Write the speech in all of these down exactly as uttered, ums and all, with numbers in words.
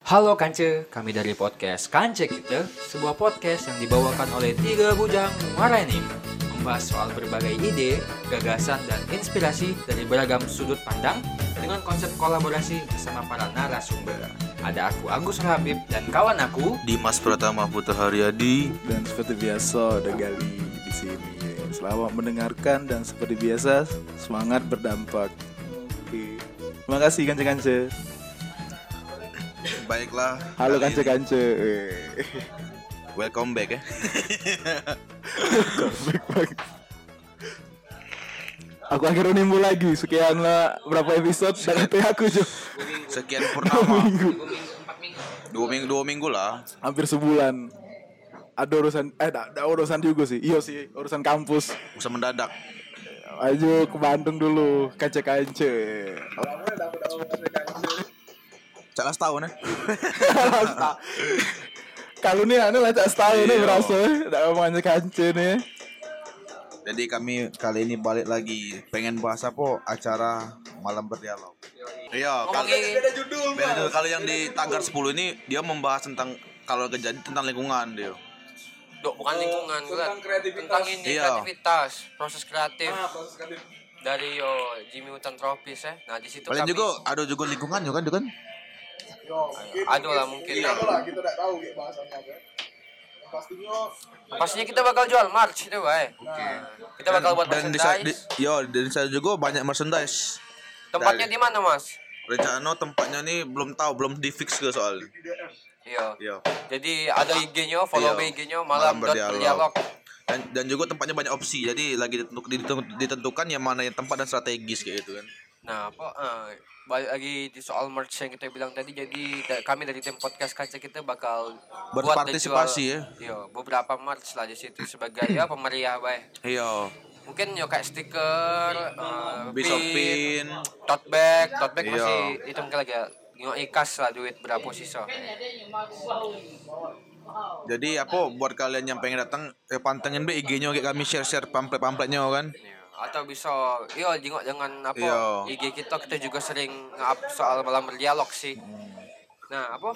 Halo Kance, kami dari podcast Kance Kita, sebuah podcast yang dibawakan oleh tiga bujang Maranim, membahas soal berbagai ide, gagasan, dan inspirasi dari beragam sudut pandang dengan konsep kolaborasi bersama para narasumber. Ada aku Agus Habib dan kawan aku Dimas Pratama Putra Haryadi. Dan seperti biasa ada Gali di sini. Selamat mendengarkan dan seperti biasa semangat berdampak. Oke. Terima kasih kance-kance. Baiklah. Halo kali ini kance-kance. welcome back ya. Baik-baik. Aku akhirnya nimbul lagi. Sekian lah berapa episode dan katanya aku juga Sekian purnama. minggu. Dua minggu, dua minggu lah. Hampir sebulan. Ada urusan eh ada, ada urusan juga sih. Iya sih, urusan kampus. Usah mendadak. Ayo ke Bandung dulu, kance-kance. Cak setahun ya. Kalau nih anu lah cak setahun nih Iya. berasa. Enggak mau kance nih. Jadi kami kali ini balik lagi. Pengen bahas apa? Acara Malam Berdialog. Iya, kalau beda judul. Beda judul. Kalau yang di Tagar sepuluh ini dia membahas tentang kalau kejadian tentang lingkungan dia. Dok, bukan lingkungan, tentang bukan. kreativitas. Tentang ini Iya. kreativitas, proses kreatif Ah, proses kreatif. dari yo Jimmy Hutan Tropis ya. Nah di situ Kalian kami juga ada juga lingkungan juga kan, juga kan? Yo, mungkin, Ada lah, mungkin Iya, ya. ada lah, kita tidak tahu kayak bahasannya apa. Yang pastinya pastinya kita bakal jual merch itu, Bay. Kita bakal buat Dan di, sa- di, merchandise. yo, dan saya juga banyak merchandise. Tempatnya di mana, Mas? Rencana tempatnya nih belum tahu, belum di fix ke soalnya. Iya. Iya. Jadi ada I G-nya, follow Iya. I G-nya malam dot berdialog. Dan, dan juga tempatnya banyak opsi. Jadi lagi ditentuk, ditentuk- ditentukan yang mana yang tempat dan strategis kayak gitu kan. Nah, apa eh, balik lagi di soal merch yang kita bilang tadi. Jadi da- kami dari tim podcast Kaca kita bakal buat dan Berpartisipasi jual, ya. Iya, beberapa merch lah di situ sebagai ya pemeriah, Bay. Iya. Mungkin yo kayak stiker, eh, Bisa pin. tote bag, tote bag Iya. masih hitung lagi ya. Nggak ikas lah duit berapa sisa. Jadi apa buat kalian yang pengen datang eh, pantengin be I G-nya kayak kami share-share pamflet-pamfletnya kan. Iya. Atau bisa, iya jengok jangan apa Iya. I G kita kita juga sering nge-up soal malam berdialog sih. Nah apa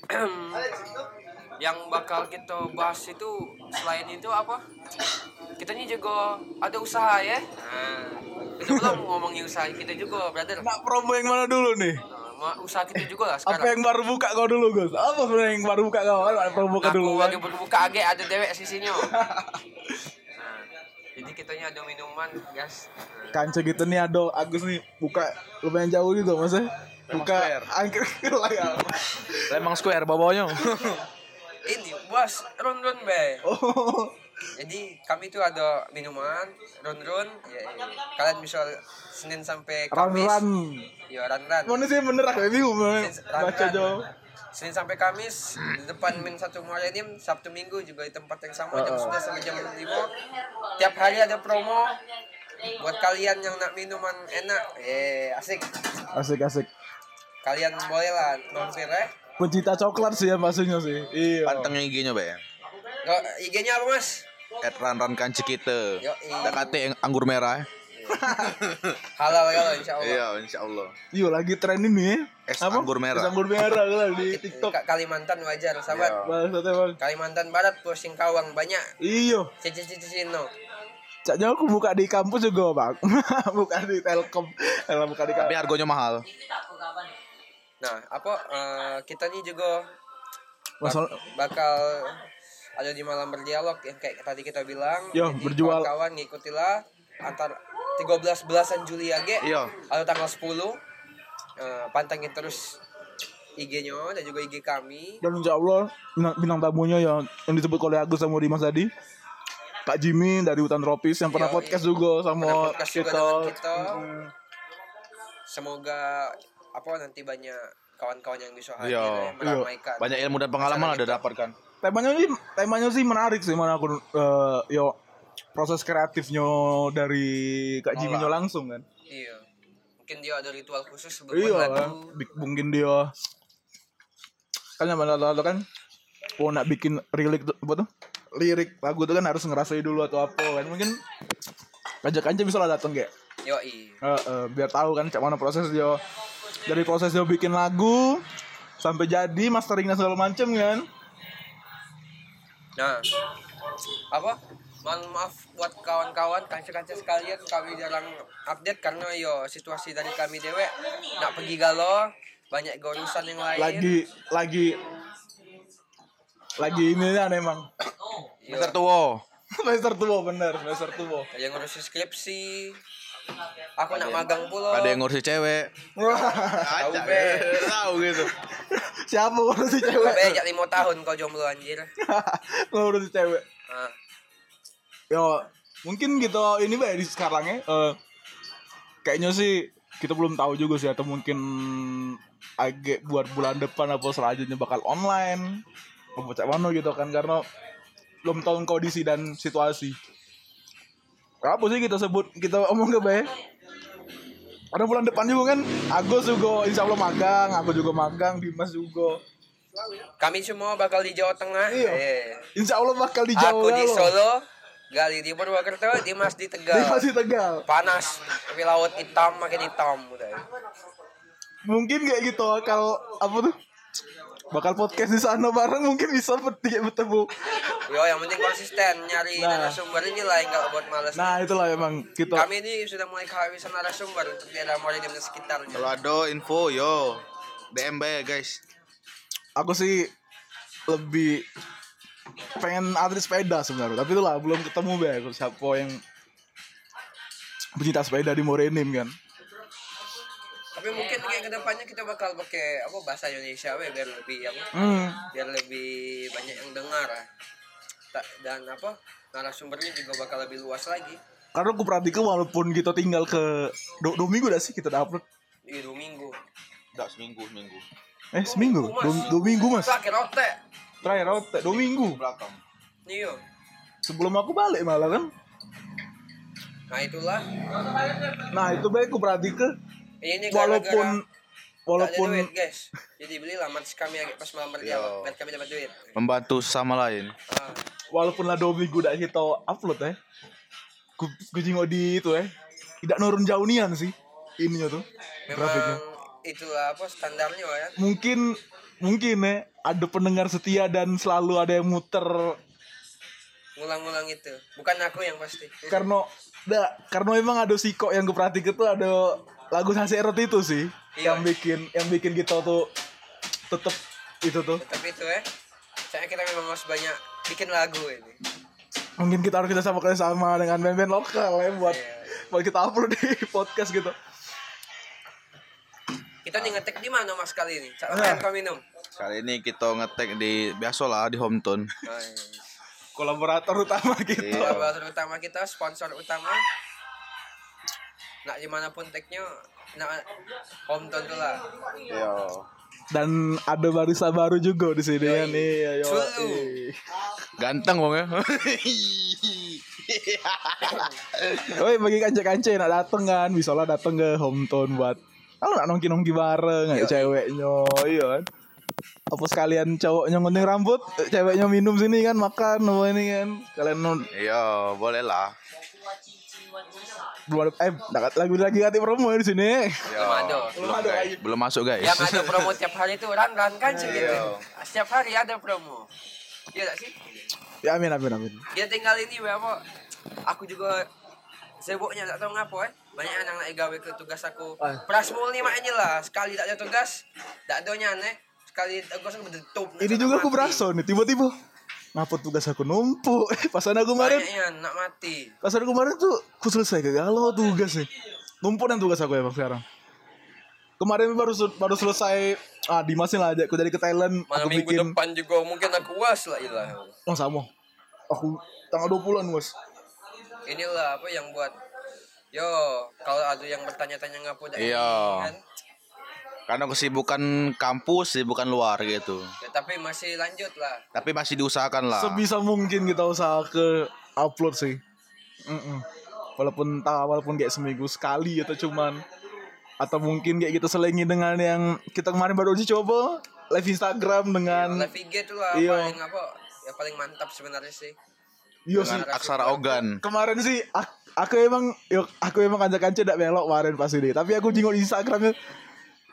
yang bakal kita bahas itu selain itu apa? Kita ini juga ada usaha ya. Nah, kita belum ngomongin usaha kita juga, brother. Nak promo yang mana dulu nih? Nah, usaha kita juga lah Apa sekarang. yang baru buka kau dulu, Gus? Apa sebenarnya yang baru buka kau? Ada promo buka dulu. Aku Kan? lagi berbuka age ada dewek sisinya. Nah, jadi kitanya ada minuman, guys. Nah, Kance gitu nih ada Agus nih buka lumayan jauh gitu Mas. Buka angker lah ya. Lemang Square bawahnya. ini bos run-run be. Oh. Jadi kami tuh ada minuman run-run ya, ya. Kalian bisa Senin sampai Kamis. Ran-ran. Ya run-run. Mana sih bener aku bingung Senin- baca run-run. jauh. Senin sampai Kamis di depan Min satu Millennium, Sabtu Minggu juga di tempat yang sama jam sebelas sampai jam lima. Tiap hari ada promo buat kalian yang nak minuman enak. Eh asik. Asik-asik. Kalian boleh lah mampir ya. Pencinta coklat sih ya maksudnya sih. Iya. Pantengin I G-nya be. Yo, I G-nya apa mas? at ran-ran kanci kita. Yo, Ada kate anggur merah. halal halal insya Allah. Iya, insyaallah. Iya lagi tren ini ya. Es anggur merah. Es anggur merah kan di TikTok. Ka- Kalimantan wajar sahabat. Maksudnya bang. Kalimantan Barat Pulau Singkawang banyak. Iya. Cici-cici no. Caknya aku buka di kampus juga bang. Buka di Telkom. Kalau buka di Tapi kampus. harganya mahal. Nah, apa eh, kita nih juga bak- Masalah. bakal ada di malam berdialog yang kayak tadi kita bilang. Yo, Jadi berjual. kawan-kawan ngikutilah antar tiga belas belasan Juli aja. Iya. Atau tanggal sepuluh. Eh, pantengin terus I G-nya dan juga I G kami. Dan insya Allah bintang, bintang tamunya yang, yang disebut oleh Agus sama Dimas tadi, Kak Jimmy dari Hutan Tropis yang pernah Yo, podcast iya. juga sama Pernah podcast juga kita. dengan kita. Mm. Semoga apa nanti banyak kawan-kawan yang bisa hadir Iya. ya, meramaikan. Banyak ilmu dan pengalaman Acara ada kita. dapatkan. Temanya sih, temanya sih menarik sih mana aku eh, yo proses kreatifnya dari Kak Jimmy nya langsung kan. Iya. Mungkin dia ada ritual khusus Iya, berbuat kan. lagu. Bik- mungkin dia kan yang lalu kan, oh nak bikin lirik tuh- apa tuh? Lirik lagu tuh kan harus ngerasain dulu atau apa kan. Mungkin ajak aja bisa lah datang kayak. Yoi. Eh, eh, biar tahu kan cak mana proses dia dari proses dia bikin lagu sampai jadi mastering dan segala macem kan. Nah, apa? Mohon maaf buat kawan-kawan, kaca-kaca sekalian, kami jarang update karena yo situasi dari kami dewe nak pergi galau, banyak urusan yang lain. Lagi lagi lagi ini kan emang. Semester tua. Semester tua bener, semester tua. Ada yang ngurusin skripsi. Aku nak magang pula. Ada yang ngurusin cewek. Tahu be. Tahu gitu. Siapa ngurusin cewek? Be jak lima tahun kau jomblo anjir. Ngurusin cewek. Nah, Yo, mungkin gitu ini Bay di sekarang ya. Uh, kayaknya sih kita belum tahu juga sih atau mungkin agak buat bulan depan apa selanjutnya bakal online. Apa cak mana gitu kan karena belum tahu kondisi dan situasi. Apa sih kita sebut kita omong ke Bay? Ada bulan depan juga kan Agus juga insya Allah magang, aku juga magang, Dimas juga. kami semua bakal di Jawa Tengah. Iya. Eh. Insya Allah bakal di Jawa. Aku di loh. Solo, Gali di Purwokerto, Dimas di Tegal. Dia masih Tegal. Panas, tapi laut hitam makin hitam udah. Mungkin kayak gitu bakal apa tuh? Bakal podcast di sana bareng mungkin bisa bertiga bertemu. Yo, yang penting konsisten nyari Nah. narasumber ini lah yang gak buat males. Nah itulah emang kita. Kami ini sudah mulai kehabisan narasumber untuk daerah Morenim dan sekitarnya. Kalau ada info yo D M B guys. Aku sih lebih pengen atlet sepeda sebenarnya, tapi itulah belum ketemu be siapa yang pecinta sepeda di Morenim kan. Tapi mungkin kayak kedepannya kita bakal pakai apa bahasa Indonesia we, biar lebih apa? Hmm. Biar lebih banyak yang dengar. Ta- Dan apa? Narasumbernya juga bakal lebih luas lagi. Karena aku perhatikan walaupun kita tinggal ke dua, dua minggu dah sih kita udah upload. Iya, dua minggu. Enggak seminggu seminggu. Eh seminggu, Mas. dua, dua minggu mas. Terakhir rote. Terakhir rote, dua minggu. Belakang. Iya. Sebelum aku balik malah kan. Nah, itulah. Nah itu baik aku perhatikan. Ini Walaupun walaupun walaupun duit, guys. Jadi belilah mats kami agak pas malam berdialog Yo. biar kami dapat duit. Membantu sama lain. Ah. walaupun lah dua minggu dah kita upload ya. Ku, ku jengok di itu ya. Tidak nurun jauh nian sih ininya tuh. Grafiknya. Memang itulah apa standarnya ya. Mungkin mungkin ya ada pendengar setia dan selalu ada yang muter Ngulang-ngulang itu. Bukan aku yang pasti. karena da, karena memang ada si kok yang gue perhatikan tuh ada lagu Sasi Erot itu sih Iya. yang bikin yang bikin kita tuh tetep itu tuh. Tapi itu ya. Saya kita memang harus banyak bikin lagu ini. Mungkin kita harus kita sama sama dengan band-band lokal ya buat Iya. buat kita upload di podcast gitu. Kita nih ngetek di mana Mas kali ini? Cak Nah. kau minum. Kali ini kita ngetek di biasalah di Hometown. Nah, Kolaborator utama kita. Iya. kolaborator utama kita, sponsor utama. Nak dimanapun tagnya, nak hometown tuh lah. Iya. Dan ada barista baru juga di sini kan nih. Ayo. Culu. Ganteng wong ya. Oi bagi kance-kance nak dateng kan, bisa lah dateng ke hometown buat kalau nak nongki-nongki bareng kayak ceweknya, iya kan. Apa sekalian cowoknya ngunting rambut, ceweknya minum sini kan, makan apa ini kan. Kalian non Iya, boleh lah. belum ada eh dekat lagi lagi ganti promo di sini. Iya. Belum ada. Belum ada guys. Belum masuk guys. Yang ada promo tiap hari itu ran ran kan sih gitu. Iya. Setiap hari ada promo. Iya tak sih? Ya amin amin amin. Dia tinggal ini apa? Aku juga sibuknya tak tahu ngapa eh. Banyak anak nak gawe ke tugas aku. Ah. Prasmul ni maknya lah. Sekali tak ada tugas, tak ada nyane. Sekali tugas aku betutup. Ini juga aku berasa nih tiba-tiba ngapa tugas aku numpuk. Pasan aku kemarin, Banyaknya nak mati. pasan aku kemarin tuh aku selesai galau tugas nih. Numpuk dan tugas aku emang sekarang. Kemarin baru se- baru selesai ah Dimas lah aja aku dari ke Thailand Malam aku minggu bikin depan juga mungkin aku was lah ilah. oh sama. Aku tanggal dua puluhan, Mas. Inilah apa yang buat yo kalau ada yang bertanya-tanya ngapu dah Iya. kan. Karena kesibukan kampus, kesibukan luar gitu. Ya, tapi masih lanjut lah. Tapi masih diusahakan lah. Sebisa mungkin kita usaha ke upload sih. Mm-mm. Walaupun tak walaupun kayak seminggu sekali atau cuman atau mungkin kayak kita selengi dengan yang kita kemarin baru uji coba live Instagram dengan Live I G tuh lah Iya. paling apa? Ya paling mantap sebenarnya sih. Yo sih Dengan aksara Ogan. kemarin sih aku, aku emang yo aku emang kanca-kanca ndak belok kemarin pas ini tapi aku jenguk di Instagramnya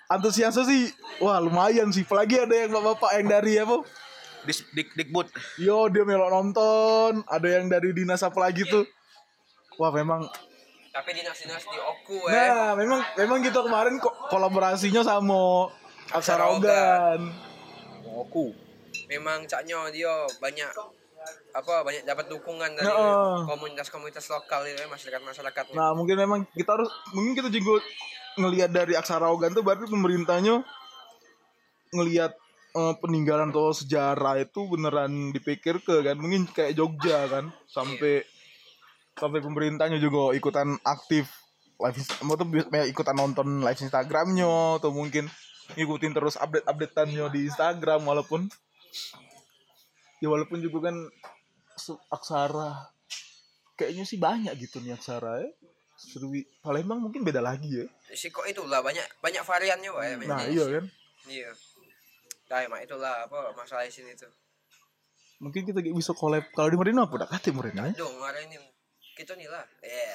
antusiasnya sih wah lumayan sih. Apalagi ada yang bapak-bapak yang dari apa? Dik dik dikbud. Yo dia melok nonton, ada yang dari dinas apa lagi tuh. Wah memang. Tapi dinas-dinas di Oku eh. Nah memang memang kita kemarin ko- kolaborasinya sama Aksara Ogan. Oku. Memang caknya dia banyak apa banyak dapat dukungan dari Nah. komunitas-komunitas lokal itu masyarakat-masyarakatnya. Nah mungkin memang kita harus mungkin kita juga ngelihat dari Aksara Ogan tuh berarti pemerintahnya ngelihat eh, peninggalan atau sejarah itu beneran dipikir ke kan mungkin kayak Jogja kan sampai sampai pemerintahnya juga ikutan aktif live mau tuh kayak ikutan nonton live Instagramnya atau mungkin ngikutin terus update-updateannya di Instagram walaupun ya walaupun juga kan su- Aksara kayaknya sih banyak gitu nih Aksara ya. Serwi Palembang mungkin beda lagi ya. Si kok itulah banyak banyak variannya wah. Nah iya kan. Iya. Nah, emang itulah apa masalah di sini tuh. Mungkin kita gak bisa collab kalau di Marino apa dah kate Marino. Dong, hari ini kita nih lah. Iya.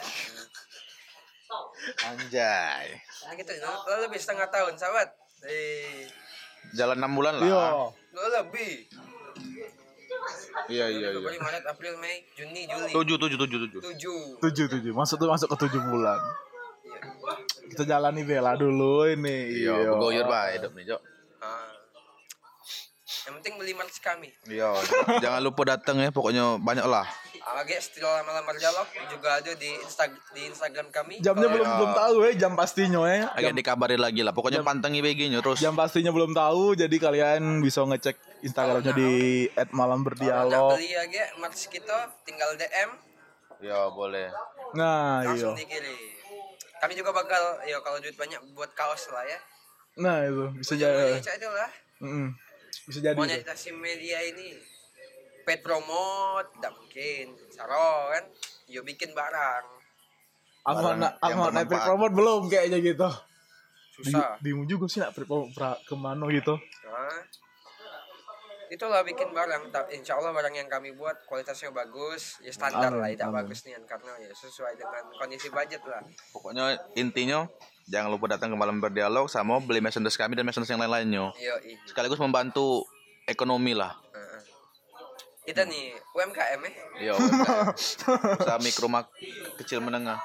Anjay. Nah, kita lo lebih setengah tahun, sahabat. Eh, Jalan enam bulan lah. Iya. lo lebih. Iya iya iya. Februari, Maret, April, Mei, Juni, Juli. Tujuh tujuh tujuh tujuh. Tujuh. Tujuh tujuh masuk tuh masuk ke tujuh bulan. Iya. Kita jalani Bella dulu ini. Iya, begoyor bah hidup nih, Jok. Ah. Yang penting beli merch kami. Iya, jangan lupa datang ya, pokoknya banyak lah. Agak setelah lamar dialog juga ada di Insta di Instagram kami. Jamnya Kalau- belum belum tahu ya jam pastinya ya. Agak Jam, dikabarin lagi lah, pokoknya pantengin B G-nya terus. jam pastinya belum tahu jadi kalian bisa ngecek Instagramnya di et malam Kalau nak berdialog. beli aja merch kita tinggal D M Ya boleh. Nah iya. langsung dikirim. Kami juga bakal ya kalau duit banyak buat kaos lah ya. Nah itu bisa Jadi jadi. itu lah. Mm-mm. Bisa jadi. tuh. Monetasi media ini paid promote tidak mungkin. Saro kan. Yo bikin barang. Aku Barang nak yang aku nak naik bermanfaat. promote belum kayaknya gitu. Susah. Di, dimu juga sih nak promote kemana gitu. Nah, itulah bikin barang. Ta- Insya Allah barang yang kami buat kualitasnya bagus, ya standar Amin, lah, tidak amin. bagus nih karena ya sesuai dengan kondisi budget lah. Pokoknya intinya jangan lupa datang ke malam berdialog sama beli merchandise kami dan merchandise yang lain-lainnya. Yo, ih. Sekaligus membantu ekonomi lah. Heeh. Kita nih U M K M eh. Iya, usaha mikro mak kecil menengah.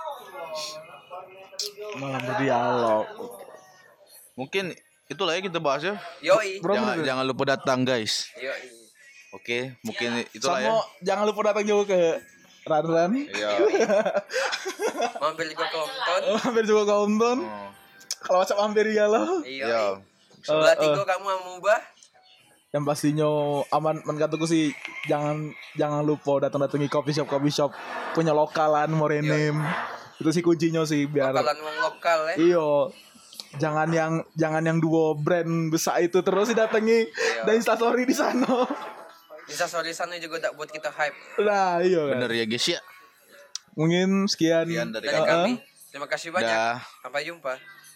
Malam berdialog. Mungkin itulah ya kita bahas ya. Yo, ih. Bro, Jangan bener. jangan lupa datang guys. Yo, ih. Oke, mungkin itulah ya. Sama jangan lupa datang juga ke Ran Ran. Iya. Mampir juga ke Hometown. Hampir juga ke Hometown. Oh, Kalau WhatsApp hampir ya loh. Iya. Iya. ih. Sebelah Eh, eh. tiga kamu mau ubah. Yang pastinya aman menkataku sih jangan jangan lupa datang-datangi coffee shop coffee shop punya lokalan Morenim. Itu sih kuncinya sih biar Lokalan wong lokal ya. iyo jangan yang jangan yang dua brand besar itu terus didatangi dan instastory di sana. Bisa sorry sana juga tak buat kita hype. Nah, iya kan. Bener ya guys ya. Mungkin sekian. Sekian dari Dari Uh-uh. kami. Terima kasih banyak. Dah. Sampai jumpa.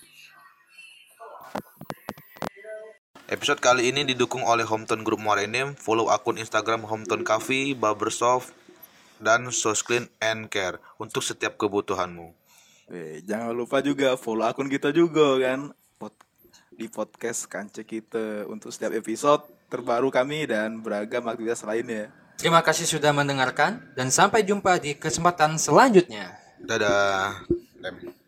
Episode kali ini didukung oleh Hometown Group Morenim. Follow akun Instagram Hometown Coffee, Barbershop, dan Sauce Clean and Care untuk setiap kebutuhanmu. Eh, jangan lupa juga follow akun kita juga kan Pod- di podcast Kance kita untuk setiap episode terbaru kami dan beragam aktivitas lainnya. Terima kasih sudah mendengarkan dan sampai jumpa di kesempatan selanjutnya. Dadah. Dem.